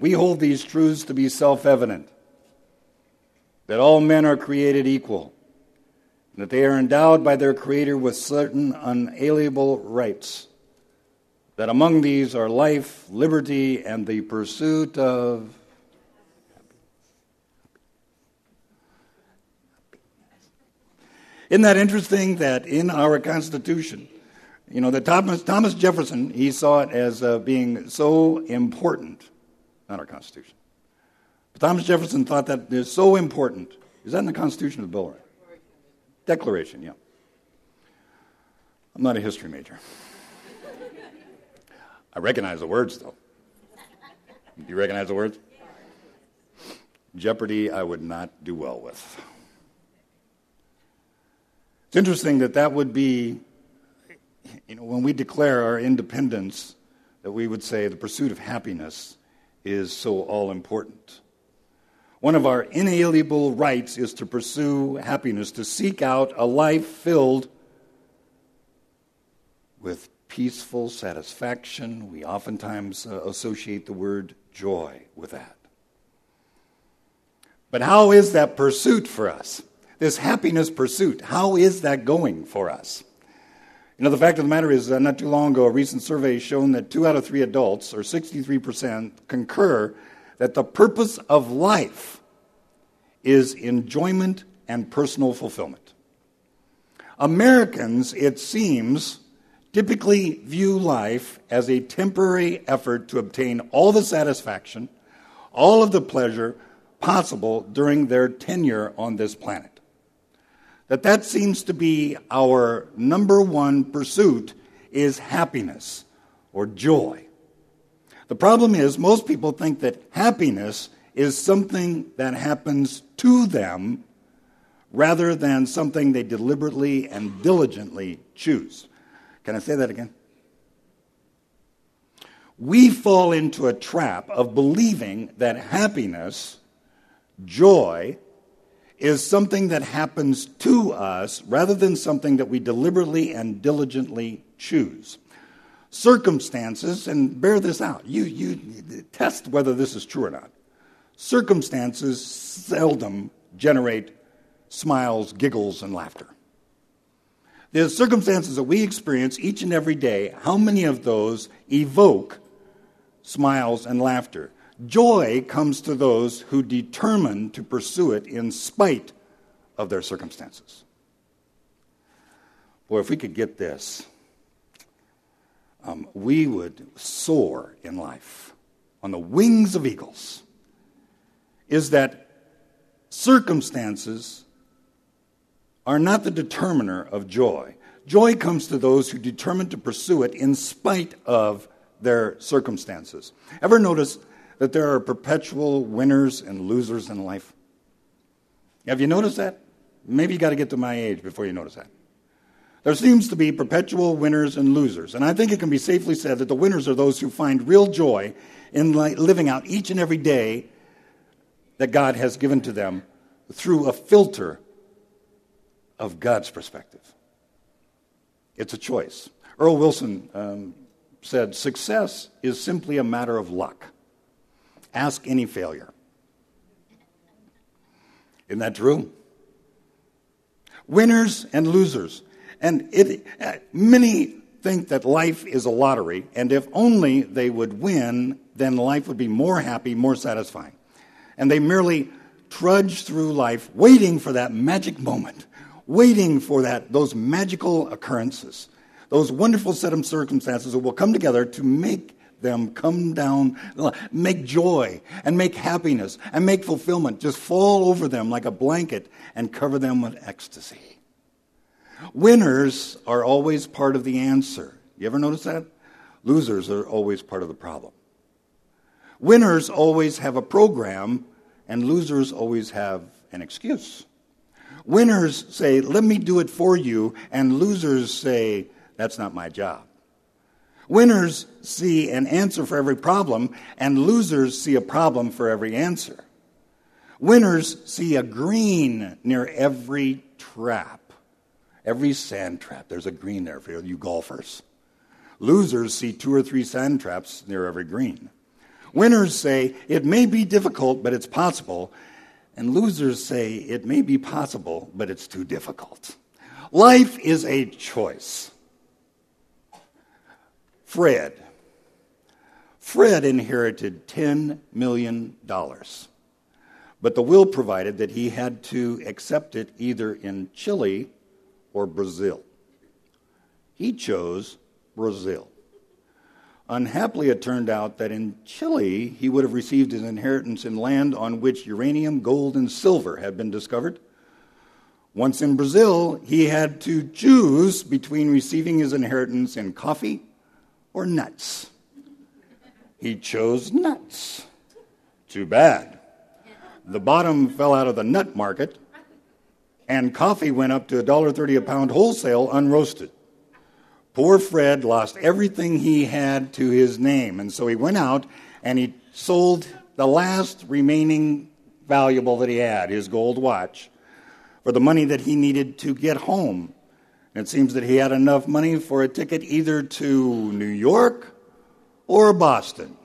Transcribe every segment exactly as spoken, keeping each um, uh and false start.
we hold these truths to be self-evident, that all men are created equal, and that they are endowed by their Creator with certain unalienable rights, that among these are life, liberty, and the pursuit of Isn't that interesting that in our Constitution, you know, that Thomas, Thomas Jefferson, he saw it as uh, being so important, not our Constitution, but Thomas Jefferson thought that it's so important. Is that in the Constitution or the Bill? Right? Declaration, yeah. I'm not a history major. I recognize the words, though. Do you recognize the words? Jeopardy, I would not do well with. It's interesting that that would be, you know, when we declare our independence, that we would say the pursuit of happiness is so all-important. One of our inalienable rights is to pursue happiness, to seek out a life filled with peaceful satisfaction. We oftentimes uh, associate the word joy with that. But how is that pursuit for us? This happiness pursuit, how is that going for us? You know, the fact of the matter is that not too long ago, a recent survey shown that two out of three adults, or sixty-three percent, concur that the purpose of life is enjoyment and personal fulfillment. Americans, it seems, typically view life as a temporary effort to obtain all the satisfaction, all of the pleasure possible during their tenure on this planet. That that seems to be our number one pursuit is happiness or joy. The problem is most people think that happiness is something that happens to them rather than something they deliberately and diligently choose. Can I say that again? We fall into a trap of believing that happiness, joy, is something that happens to us rather than something that we deliberately and diligently choose. Circumstances, and bear this out, you, you test whether this is true or not. Circumstances seldom generate smiles, giggles, and laughter. The circumstances that we experience each and every day, how many of those evoke smiles and laughter? Joy comes to those who determine to pursue it in spite of their circumstances. Boy, if we could get this, um, we would soar in life on the wings of eagles. Is that circumstances are not the determiner of joy. Joy comes to those who determine to pursue it in spite of their circumstances. Ever notice that there are perpetual winners and losers in life? Have you noticed that? Maybe you got to get to my age before you notice that. There seems to be perpetual winners and losers. And I think it can be safely said that the winners are those who find real joy in living out each and every day that God has given to them through a filter of God's perspective. It's a choice. Earl Wilson um, said, success is simply a matter of luck. Ask any failure. Isn't that true? Winners and losers. And it, uh, many think that life is a lottery, and if only they would win, then life would be more happy, more satisfying. And they merely trudge through life waiting for that magic moment, waiting for that those magical occurrences, those wonderful set of circumstances that will come together to make them come down, make joy and make happiness and make fulfillment just fall over them like a blanket and cover them with ecstasy. Winners are always part of the answer. You ever notice that? Losers are always part of the problem. Winners always have a program, and losers always have an excuse. Winners say, let me do it for you, and losers say, that's not my job. Winners see an answer for every problem, and losers see a problem for every answer. Winners see a green near every trap, every sand trap. There's a green there for you golfers. Losers see two or three sand traps near every green. Winners say, it may be difficult, but it's possible. And losers say, it may be possible, but it's too difficult. Life is a choice. Fred. Fred inherited ten million dollars. But the will provided that he had to accept it either in Chile or Brazil. He chose Brazil. Unhappily, it turned out that in Chile, he would have received his inheritance in land on which uranium, gold, and silver had been discovered. Once in Brazil, he had to choose between receiving his inheritance in coffee or nuts. He chose nuts. Too bad. The bottom fell out of the nut market, and coffee went up to one dollar thirty a pound wholesale unroasted. Poor Fred lost everything he had to his name, and so he went out and he sold the last remaining valuable that he had, his gold watch, for the money that he needed to get home. And it seems that he had enough money for a ticket either to New York or Boston.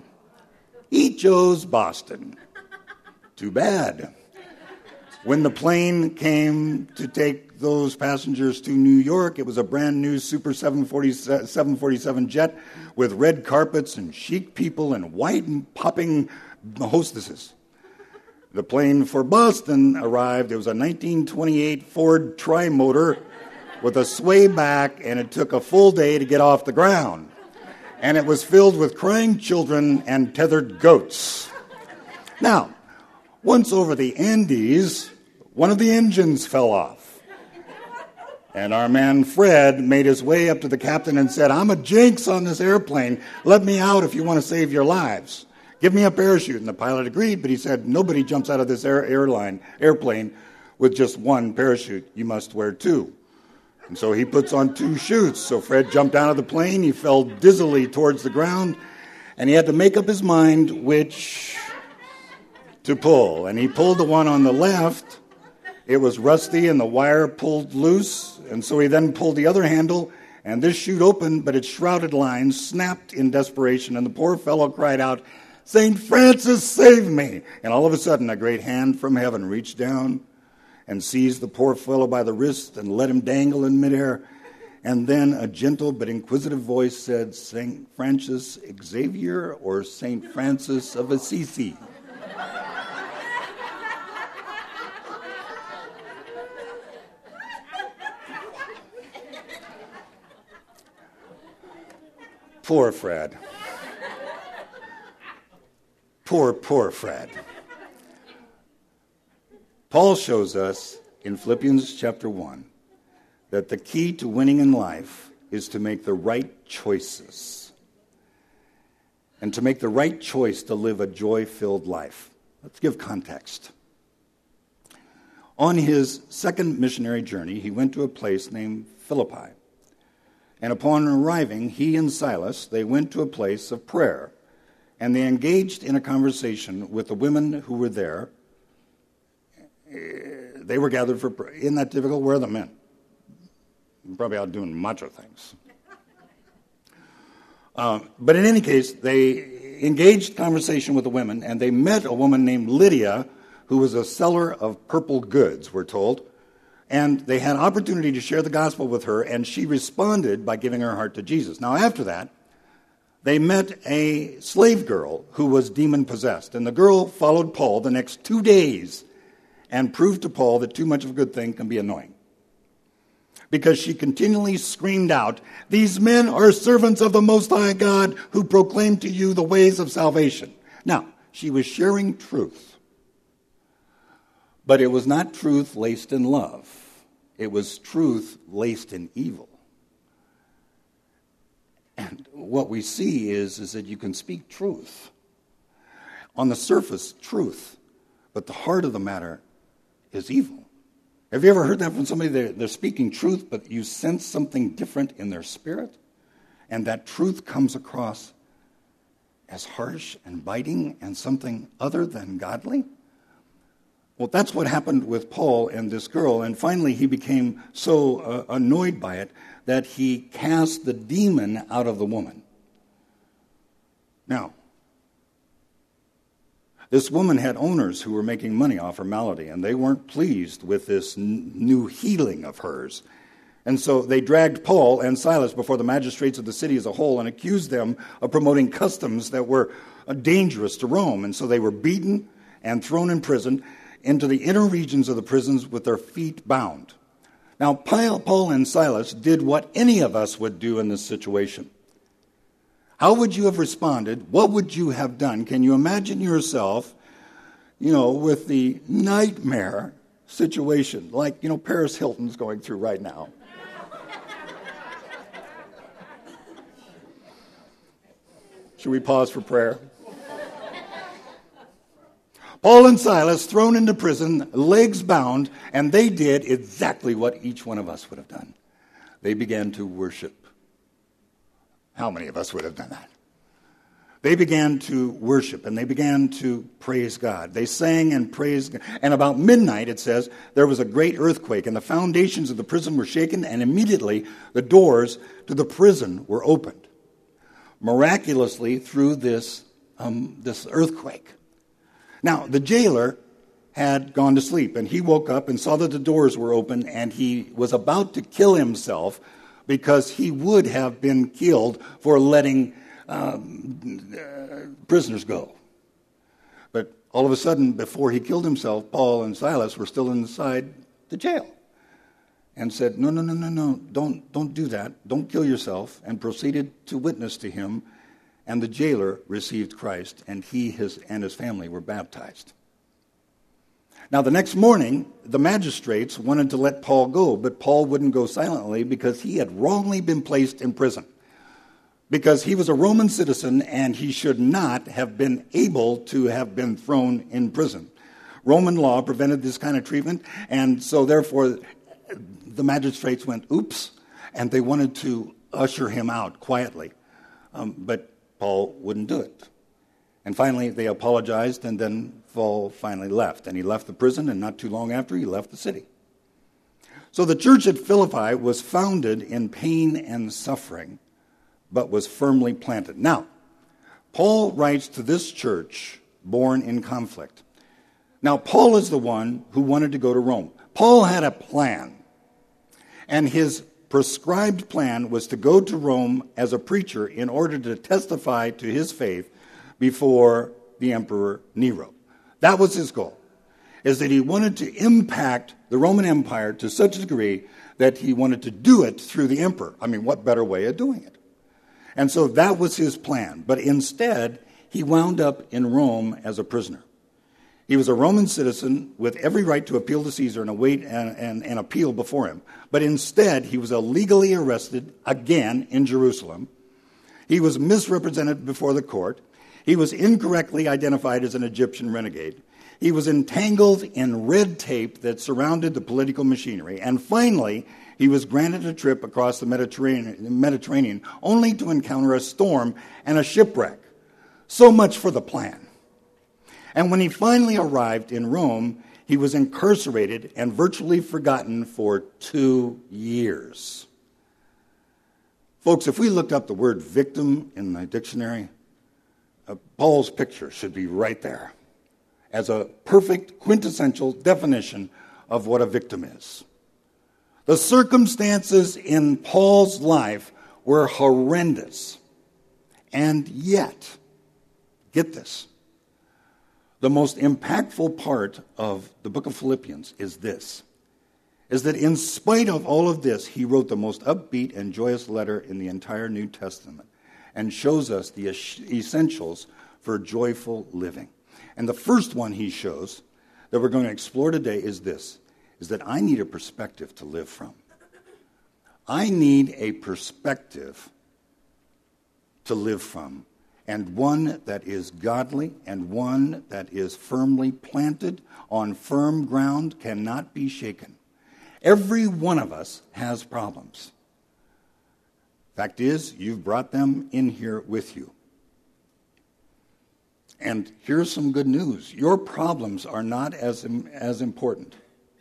He chose Boston. Too bad. When the plane came to take those passengers to New York, it was a brand new Super seven forty-seven jet with red carpets and chic people and white and popping hostesses. The plane for Boston arrived. It was a nineteen twenty-eight Ford Tri-Motor with a sway back, and it took a full day to get off the ground. And it was filled with crying children and tethered goats. Now, once over the Andes, one of the engines fell off. And our man Fred made his way up to the captain and said, I'm a jinx on this airplane. Let me out if you want to save your lives. Give me a parachute. And the pilot agreed, but he said, nobody jumps out of this air- airline airplane with just one parachute. You must wear two. And so he puts on two chutes. So Fred jumped out of the plane. He fell dizzily towards the ground. And he had to make up his mind which to pull. And he pulled the one on the left. It was rusty and the wire pulled loose. And so he then pulled the other handle. And this chute opened, but its shrouded lines snapped in desperation. And the poor fellow cried out, Saint Francis, save me! And all of a sudden, a great hand from heaven reached down and seized the poor fellow by the wrist and let him dangle in midair. And then a gentle but inquisitive voice said, Saint Francis Xavier or Saint Francis of Assisi? Poor Fred. Poor, poor Fred. Paul shows us in Philippians chapter one that the key to winning in life is to make the right choices. And to make the right choice to live a joy-filled life. Let's give context. On his second missionary journey, he went to a place named Philippi. And upon arriving, he and Silas, they went to a place of prayer. And they engaged in a conversation with the women who were there. They were gathered for prayer. Isn't that typical? Where are the men? They're probably out doing macho things. Uh, but in any case, they engaged conversation with the women, and they met a woman named Lydia, who was a seller of purple goods, we're told. And they had opportunity to share the gospel with her, and she responded by giving her heart to Jesus. Now, after that, they met a slave girl who was demon-possessed. And the girl followed Paul the next two days and proved to Paul that too much of a good thing can be annoying. Because she continually screamed out, these men are servants of the Most High God who proclaim to you the ways of salvation. Now, she was sharing truth. But it was not truth laced in love. It was truth laced in evil. And what we see is, is that you can speak truth. On the surface, truth. But the heart of the matter is evil. Have you ever heard that from somebody? They're, they're speaking truth, but you sense something different in their spirit? And that truth comes across as harsh and biting and something other than godly? Well, that's what happened with Paul and this girl. And finally, he became so uh, annoyed by it that he cast the demon out of the woman. Now, This woman had owners who were making money off her malady, and they weren't pleased with this n- new healing of hers. And so they dragged Paul and Silas before the magistrates of the city as a whole and accused them of promoting customs that were uh, dangerous to Rome. And so they were beaten and thrown in prison into the inner regions of the prisons with their feet bound. Now, Paul and Silas did what any of us would do in this situation. How would you have responded? What would you have done? Can you imagine yourself, you know, with the nightmare situation like, you know, Paris Hilton's going through right now? Should we pause for prayer? Paul and Silas thrown into prison, legs bound, and they did exactly what each one of us would have done. They began to worship. How many of us would have done that? They began to worship, and they began to praise God. They sang and praised God. And about midnight, it says, there was a great earthquake, and the foundations of the prison were shaken, and immediately the doors to the prison were opened. Miraculously, through this, um, this earthquake. Now, the jailer had gone to sleep, and he woke up and saw that the doors were open, and he was about to kill himself because he would have been killed for letting um, uh, prisoners go. But all of a sudden, before he killed himself, Paul and Silas were still inside the jail and said, no, no, no, no, no, don't, don't do that. Don't kill yourself, and proceeded to witness to him. And the jailer received Christ, and he his, and his family were baptized. Now, the next morning, the magistrates wanted to let Paul go, but Paul wouldn't go silently because he had wrongly been placed in prison. Because he was a Roman citizen, and he should not have been able to have been thrown in prison. Roman law prevented this kind of treatment, and so therefore the magistrates went, oops, and they wanted to usher him out quietly. Um, but Paul wouldn't do it. And finally, they apologized, and then Paul finally left. And he left the prison, and not too long after, he left the city. So the church at Philippi was founded in pain and suffering, but was firmly planted. Now, Paul writes to this church born in conflict. Now, Paul is the one who wanted to go to Rome. Paul had a plan, and his prescribed plan was to go to Rome as a preacher in order to testify to his faith before the Emperor Nero. That was his goal, is that he wanted to impact the Roman Empire to such a degree that he wanted to do it through the emperor. I mean, what better way of doing it? And so that was his plan. But instead, he wound up in Rome as a prisoner. He was a Roman citizen with every right to appeal to Caesar and await and, and, and appeal before him. But instead, he was illegally arrested again in Jerusalem. He was misrepresented before the court. He was incorrectly identified as an Egyptian renegade. He was entangled in red tape that surrounded the political machinery. And finally, he was granted a trip across the Mediterranean, Mediterranean only to encounter a storm and a shipwreck. So much for the plan. And when he finally arrived in Rome, he was incarcerated and virtually forgotten for two years. Folks, if we looked up the word victim in the dictionary, uh, Paul's picture should be right there as a perfect, quintessential definition of what a victim is. The circumstances in Paul's life were horrendous. And yet, get this, the most impactful part of the book of Philippians is this, is that in spite of all of this, he wrote the most upbeat and joyous letter in the entire New Testament and shows us the essentials for joyful living. And the first one he shows that we're going to explore today is this, is that I need a perspective to live from. I need a perspective to live from, and one that is godly and one that is firmly planted on firm ground, cannot be shaken. Every one of us has problems. Fact is, you've brought them in here with you. And here's some good news. Your problems are not as, as important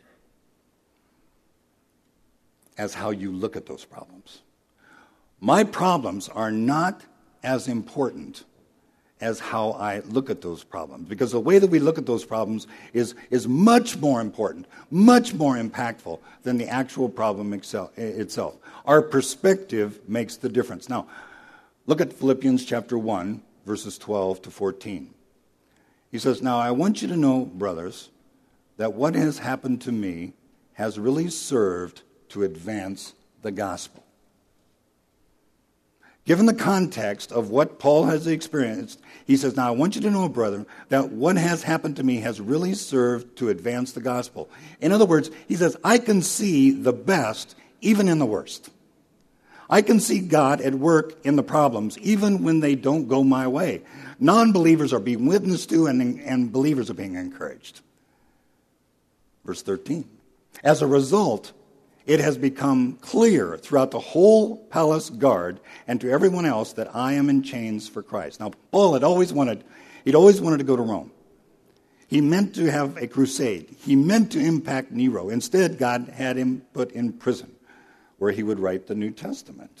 as how you look at those problems. My problems are not as important as how I look at those problems. Because the way that we look at those problems is, is much more important, much more impactful than the actual problem itself. Our perspective makes the difference. Now, look at Philippians chapter one, verses twelve to fourteen. He says, "Now I want you to know, brothers, that what has happened to me has really served to advance the gospel." Given the context of what Paul has experienced, he says, "Now I want you to know, brother, that what has happened to me has really served to advance the gospel." In other words, he says, I can see the best even in the worst. I can see God at work in the problems, even when they don't go my way. Non-believers are being witnessed to, and, and believers are being encouraged. Verse thirteen. "As a result, it has become clear throughout the whole palace guard and to everyone else that I am in chains for Christ." Now, Paul had always wanted, he'd always wanted to go to Rome. He meant to have a crusade. He meant to impact Nero. Instead, God had him put in prison, where he would write the New Testament.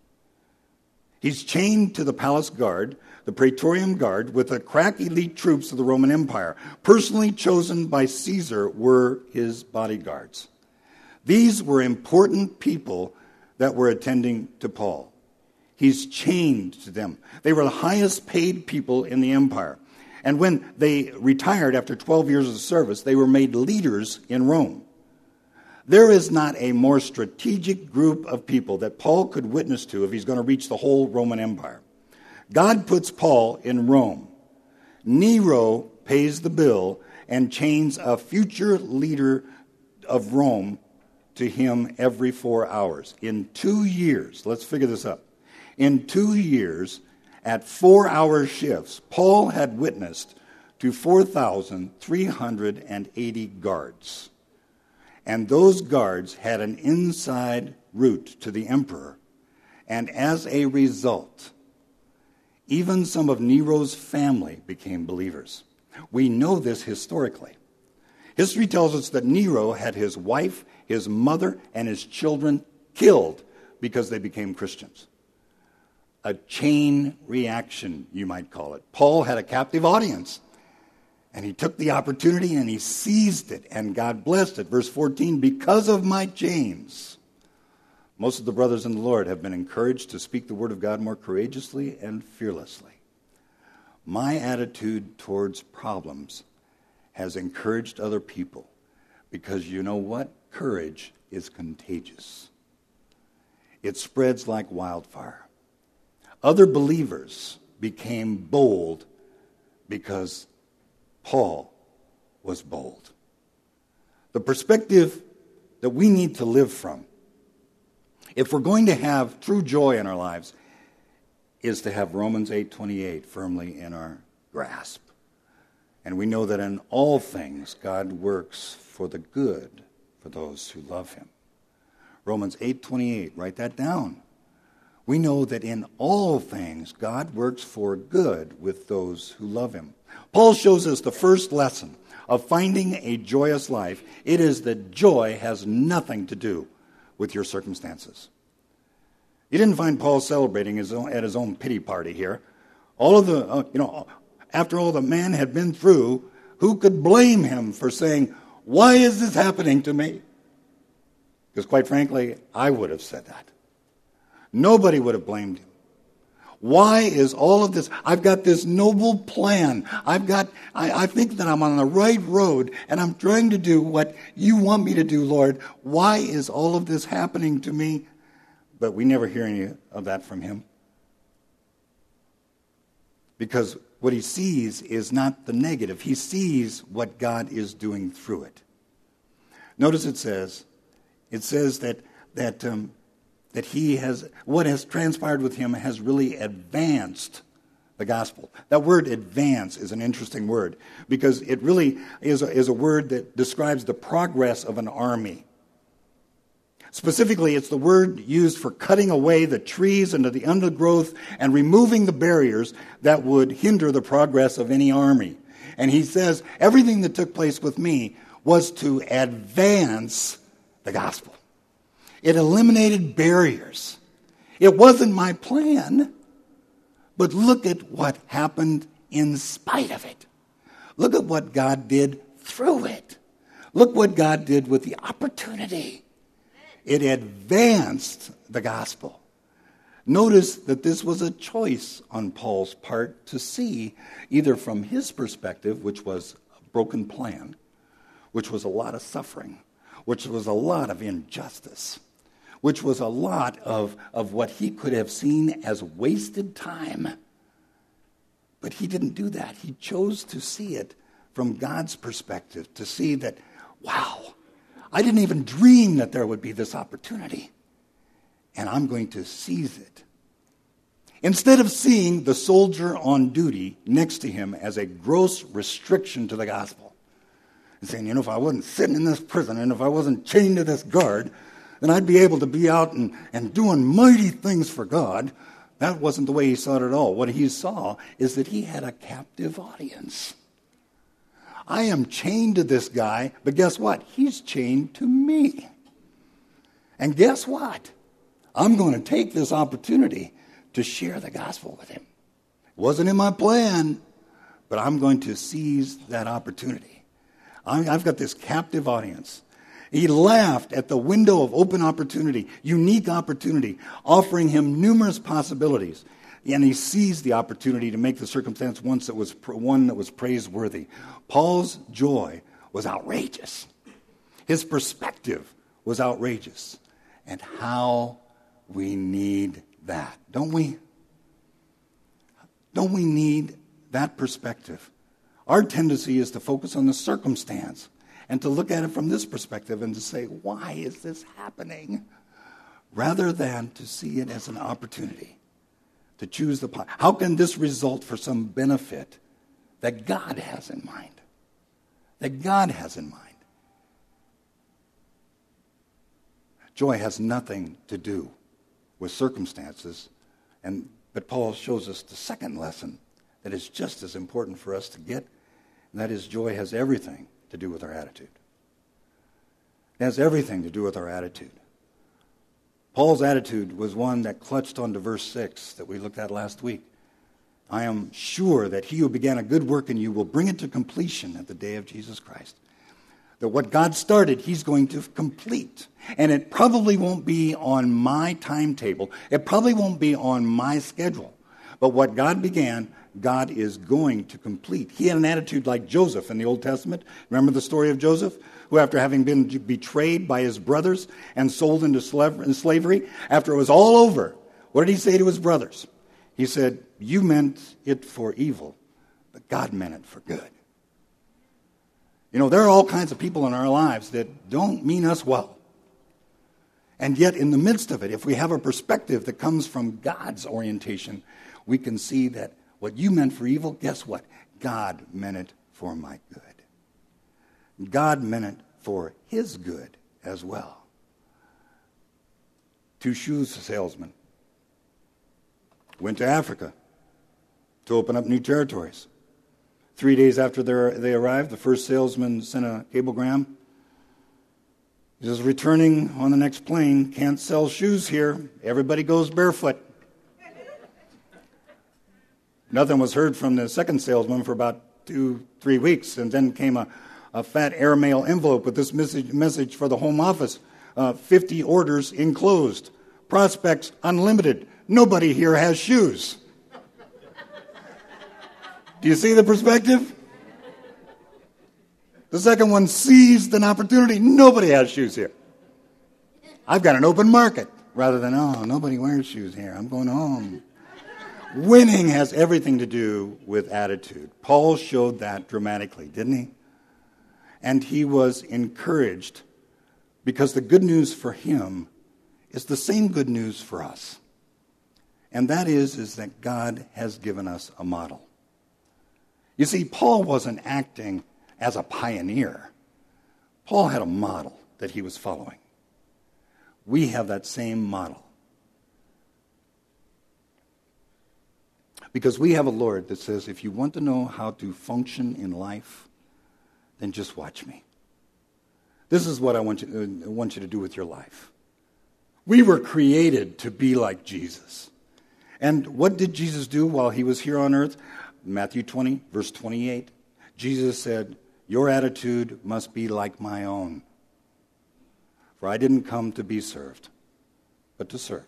He's chained to the palace guard, the Praetorian Guard, with the crack elite troops of the Roman Empire. Personally chosen by Caesar were his bodyguards. These were important people that were attending to Paul. He's chained to them. They were the highest paid people in the empire. And when they retired after twelve years of service, they were made leaders in Rome. There is not a more strategic group of people that Paul could witness to if he's going to reach the whole Roman Empire. God puts Paul in Rome. Nero pays the bill and chains a future leader of Rome to him every four hours. In two years, let's figure this up. In two years, at four-hour shifts, Paul had witnessed to four thousand three hundred eighty guards. And those guards had an inside route to the emperor. And as a result, even some of Nero's family became believers. We know this historically. History tells us that Nero had his wife, his mother, and his children killed because they became Christians. A chain reaction, you might call it. Paul had a captive audience, and he took the opportunity and he seized it, and God blessed it. Verse fourteen, "Because of my chains, most of the brothers in the Lord have been encouraged to speak the word of God more courageously and fearlessly." My attitude towards problems has encouraged other people, because you know what? Courage is contagious. It spreads like wildfire. Other believers became bold because Paul was bold. The perspective that we need to live from, if we're going to have true joy in our lives, is to have Romans eight twenty-eight firmly in our grasp. And we know that in all things God works for the good for those who love him. Romans eight twenty-eight, write that down. We know that in all things God works for good with those who love him. Paul shows us the first lesson of finding a joyous life. It is that joy has nothing to do with your circumstances. You didn't find Paul celebrating his own, at his own pity party here. All of the, uh, you know, after all the man had been through, who could blame him for saying, "Why is this happening to me?" Because quite frankly, I would have said that. Nobody would have blamed him. Why is all of this? I've got this noble plan. I've got, I, I think that I'm on the right road, and I'm trying to do what you want me to do, Lord. Why is all of this happening to me? But we never hear any of that from him. Because what he sees is not the negative. He sees what God is doing through it. Notice it says, it says that that um, that he has, what has transpired with him has really advanced the gospel. That word advance is an interesting word because it really is a, is a word that describes the progress of an army. Specifically, it's the word used for cutting away the trees and the undergrowth and removing the barriers that would hinder the progress of any army. And he says, everything that took place with me was to advance the gospel. It eliminated barriers. It wasn't my plan, But look at what happened in spite of it. Look at what God did through it. Look what God did with the opportunity. It advanced the gospel. Notice that this was a choice on Paul's part to see, either from his perspective, which was a broken plan, which was a lot of suffering, which was a lot of injustice, which was a lot of, of what he could have seen as wasted time. But he didn't do that. He chose to see it from God's perspective, to see that, wow, I didn't even dream that there would be this opportunity, and I'm going to seize it. Instead of seeing the soldier on duty next to him as a gross restriction to the gospel, and saying, you know, if I wasn't sitting in this prison and if I wasn't chained to this guard, then I'd be able to be out and, and doing mighty things for God. That wasn't the way he saw it at all. What he saw is that he had a captive audience. I am chained to this guy, but guess what? He's chained to me. And guess what? I'm going to take this opportunity to share the gospel with him. It wasn't in my plan, but I'm going to seize that opportunity. I've got this captive audience. He laughed at the window of open opportunity, unique opportunity, offering him numerous possibilities. And he seized the opportunity to make the circumstance once that was one that was praiseworthy. Paul's joy was outrageous. His perspective was outrageous. And how we need that, don't we? Don't we need that perspective? Our tendency is to focus on the circumstance and to look at it from this perspective and to say, why is this happening? Rather than to see it as an opportunity to choose the path. How can this result for some benefit that God has in mind? That God has in mind. Joy has nothing to do with circumstances, and but Paul shows us the second lesson that is just as important for us to get, and that is joy has everything to do with our attitude. It has everything to do with our attitude. Paul's attitude was one that clutched onto verse six that we looked at last week. I am sure that he who began a good work in you will bring it to completion at the day of Jesus Christ. That what God started, he's going to complete. And it probably won't be on my timetable. It probably won't be on my schedule. But what God began, God is going to complete. He had an attitude like Joseph in the Old Testament. Remember the story of Joseph? Who, after having been betrayed by his brothers and sold into slavery, after it was all over, what did he say to his brothers? He said, you meant it for evil, but God meant it for good. You know, there are all kinds of people in our lives that don't mean us well. And yet, in the midst of it, if we have a perspective that comes from God's orientation, we can see that what you meant for evil, guess what? God meant it for my good. God meant it for his good as well. Two shoes salesmen went to Africa to open up new territories. Three days after they arrived, the first salesman sent a cablegram. He says, returning on the next plane, can't sell shoes here. Everybody goes barefoot. Nothing was heard from the second salesman for about two, three weeks, and then came a, a fat airmail envelope with this message, message for the home office. Uh, fifty orders enclosed. Prospects unlimited. Nobody here has shoes. Do you see the perspective? The second one seized an opportunity. Nobody has shoes here. I've got an open market. Rather than, oh, nobody wears shoes here. I'm going home. Winning has everything to do with attitude. Paul showed that dramatically, didn't he? And he was encouraged because the good news for him is the same good news for us. And that is, is that God has given us a model. You see, Paul wasn't acting as a pioneer. Paul had a model that he was following. We have that same model. Because we have a Lord that says, if you want to know how to function in life, then just watch me. This is what I want you, uh, want you to do with your life. We were created to be like Jesus. And what did Jesus do while he was here on earth? Matthew twenty, verse twenty-eight. Jesus said, your attitude must be like my own. For I didn't come to be served, but to serve.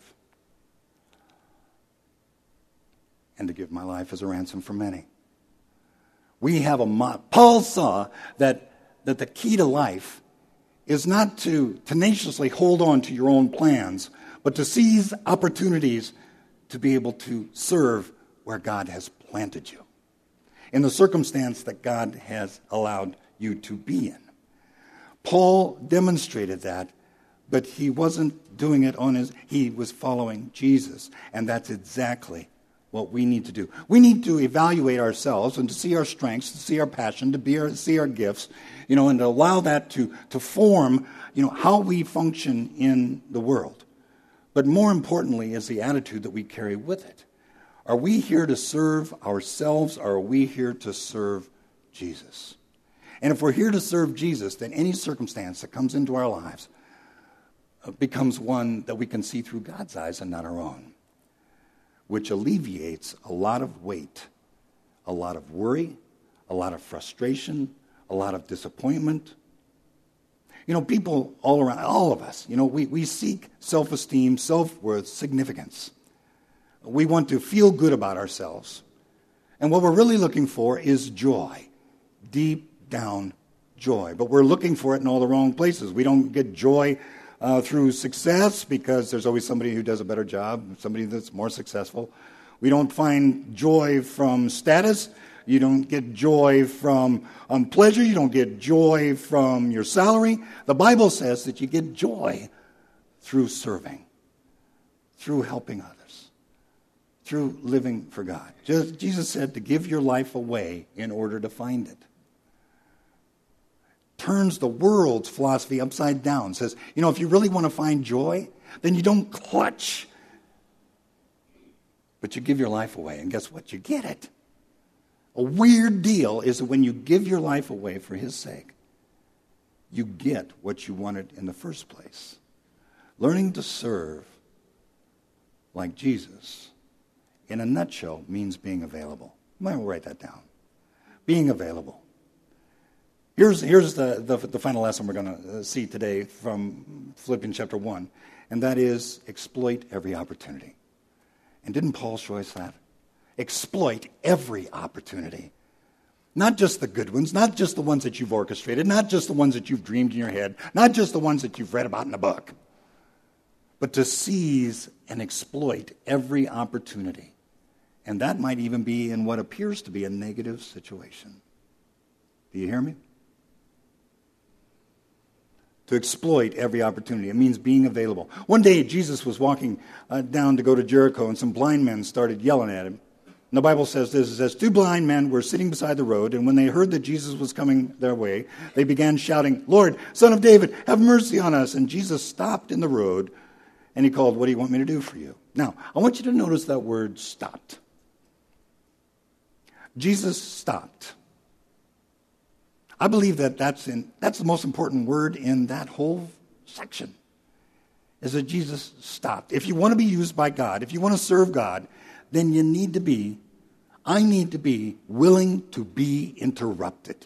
And to give my life as a ransom for many. We have a mo- Paul saw that, that the key to life is not to tenaciously hold on to your own plans, but to seize opportunities to be able to serve where God has planted you, in the circumstance that God has allowed you to be in. Paul demonstrated that, but he wasn't doing it on his, he was following Jesus, and that's exactly what we need to do. We need to evaluate ourselves and to see our strengths, to see our passion, to be our, see our gifts, you know, and to allow that to, to form, you know, how we function in the world. But more importantly is the attitude that we carry with it. Are we here to serve ourselves, or are we here to serve Jesus? And if we're here to serve Jesus, then any circumstance that comes into our lives becomes one that we can see through God's eyes and not our own, which alleviates a lot of weight, a lot of worry, a lot of frustration, a lot of disappointment. You know, people all around, all of us, you know, we, we seek self-esteem, self-worth, significance. We want to feel good about ourselves. And what we're really looking for is joy, deep down joy. But we're looking for it in all the wrong places. We don't get joy uh, through success because there's always somebody who does a better job, somebody that's more successful. We don't find joy from status. You don't get joy from um, pleasure. You don't get joy from your salary. The Bible says that you get joy through serving, through helping others, through living for God. Just, Jesus said to give your life away in order to find it. Turns the world's philosophy upside down. Says, you know, if you really want to find joy, then you don't clutch, but you give your life away. And guess what? You get it. A weird deal is that when you give your life away for his sake, you get what you wanted in the first place. Learning to serve like Jesus, in a nutshell, means being available. You might write that down. Being available. Here's, here's the, the, the final lesson we're going to see today from Philippians chapter one, and that is exploit every opportunity. And didn't Paul show us that? Exploit every opportunity. Not just the good ones, not just the ones that you've orchestrated, not just the ones that you've dreamed in your head, not just the ones that you've read about in a book, but to seize and exploit every opportunity. And that might even be in what appears to be a negative situation. Do you hear me? To exploit every opportunity. It means being available. One day, Jesus was walking uh, down to go to Jericho, and some blind men started yelling at him. And the Bible says this, it says, two blind men were sitting beside the road, and when they heard that Jesus was coming their way, they began shouting, Lord, Son of David, have mercy on us. And Jesus stopped in the road, and he called, what do you want me to do for you? Now, I want you to notice that word stopped. Jesus stopped. I believe that that's, in, that's the most important word in that whole section, is that Jesus stopped. If you want to be used by God, if you want to serve God, then you need to be, I need to be willing to be interrupted.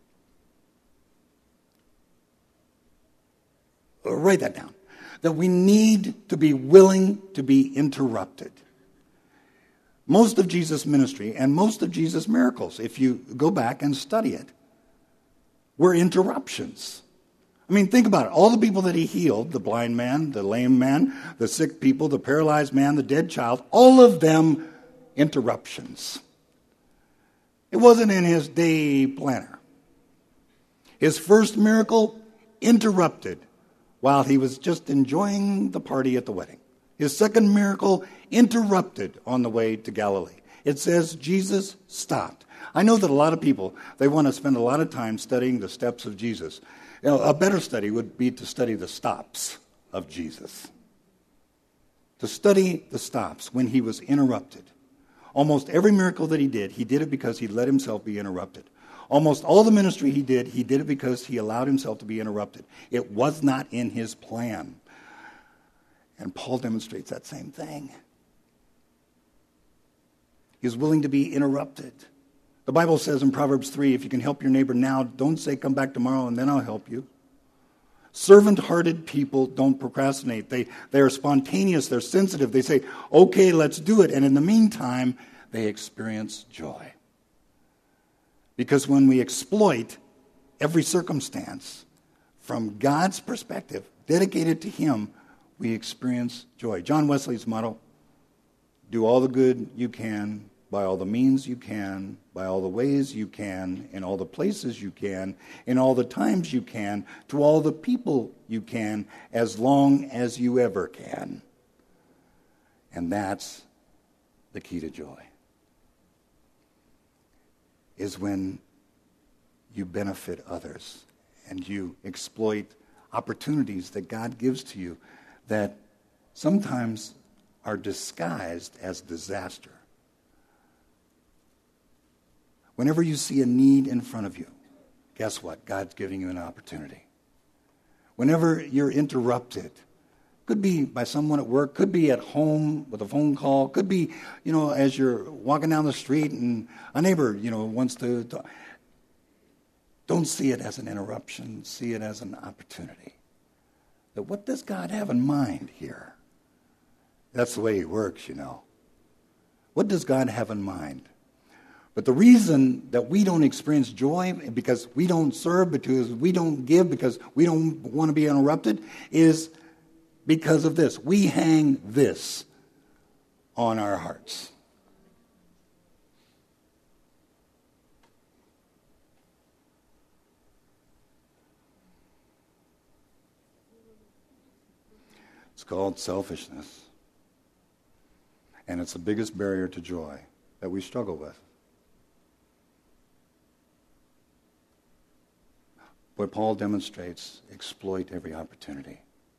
Write that down. That we need to be willing to be interrupted. Most of Jesus' ministry and most of Jesus' miracles, if you go back and study it, were interruptions. I mean, think about it. All the people that he healed, the blind man, the lame man, the sick people, the paralyzed man, the dead child, all of them interruptions. It wasn't in his day planner. His first miracle interrupted while he was just enjoying the party at the wedding. His second miracle interrupted on the way to Galilee. It says Jesus stopped. I know that a lot of people, they want to spend a lot of time studying the steps of Jesus. You know, a better study would be to study the stops of Jesus. To study the stops when he was interrupted. Almost every miracle that he did, he did it because he let himself be interrupted. Almost all the ministry he did, he did it because he allowed himself to be interrupted. It was not in his plan. And Paul demonstrates that same thing. He was willing to be interrupted. The Bible says in Proverbs three, if you can help your neighbor now, don't say come back tomorrow and then I'll help you. Servant-hearted people don't procrastinate. They, they are spontaneous. They're sensitive. They say, okay, let's do it. And in the meantime, they experience joy. Because when we exploit every circumstance from God's perspective, dedicated to Him, we experience joy. John Wesley's motto, do all the good you can, by all the means you can, by all the ways you can, in all the places you can, in all the times you can, to all the people you can, as long as you ever can. And that's the key to joy. Is when you benefit others and you exploit opportunities that God gives to you that sometimes are disguised as disaster. Whenever you see a need in front of you, guess what? God's giving you an opportunity. Whenever you're interrupted, could be by someone at work, could be at home with a phone call, could be, you know, as you're walking down the street and a neighbor, you know, wants to talk. Don't see it as an interruption. See it as an opportunity. That what does God have in mind here? That's the way He works, you know. What does God have in mind? But the reason that we don't experience joy because we don't serve, because we don't give, because we don't want to be interrupted, is because of this. We hang this on our hearts. It's called selfishness. And it's the biggest barrier to joy that we struggle with. What Paul demonstrates, exploit every opportunity.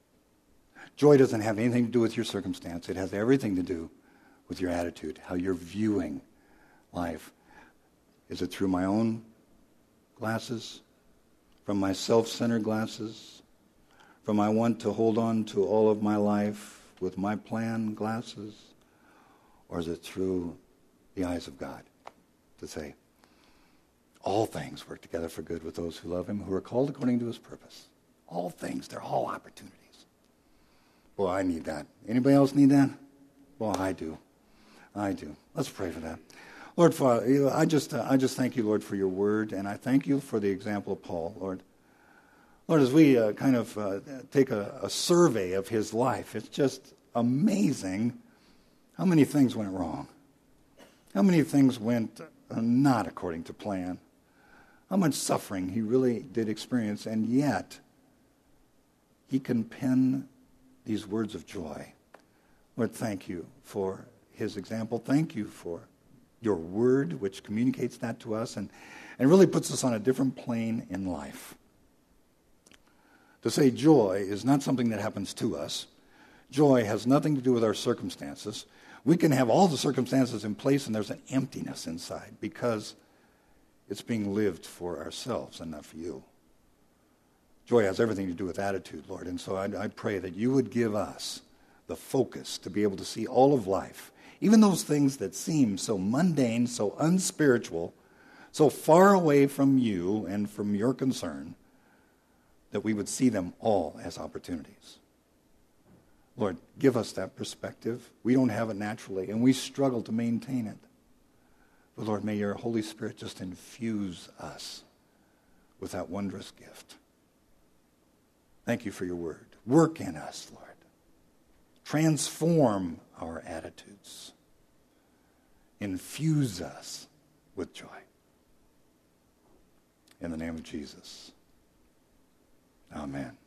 Joy doesn't have anything to do with your circumstance. It has everything to do with your attitude, how you're viewing life. Is it through my own glasses? From my self-centered glasses? From I want to hold on to all of my life with my plan glasses? Or is it through the eyes of God to say, all things work together for good with those who love Him, who are called according to His purpose. All things, they're all opportunities. Boy, I need that. Anybody else need that? Well, I do. I do. Let's pray for that. Lord, Father, I just, uh, I just thank you, Lord, for your word, and I thank you for the example of Paul, Lord. Lord, as we uh, kind of uh, take a, a survey of his life, it's just amazing how many things went wrong. How many things went uh, not according to plan. How much suffering he really did experience, and yet he can pen these words of joy. Lord, thank you for his example. Thank you for your word, which communicates that to us and, and really puts us on a different plane in life. To say joy is not something that happens to us. Joy has nothing to do with our circumstances. We can have all the circumstances in place and there's an emptiness inside because it's being lived for ourselves and not for you. Joy has everything to do with attitude, Lord. And so I, I pray that you would give us the focus to be able to see all of life, even those things that seem so mundane, so unspiritual, so far away from you and from your concern, that we would see them all as opportunities. Lord, give us that perspective. We don't have it naturally, and we struggle to maintain it. But Lord, may your Holy Spirit just infuse us with that wondrous gift. Thank you for your word. Work in us, Lord. Transform our attitudes. Infuse us with joy. In the name of Jesus. Amen.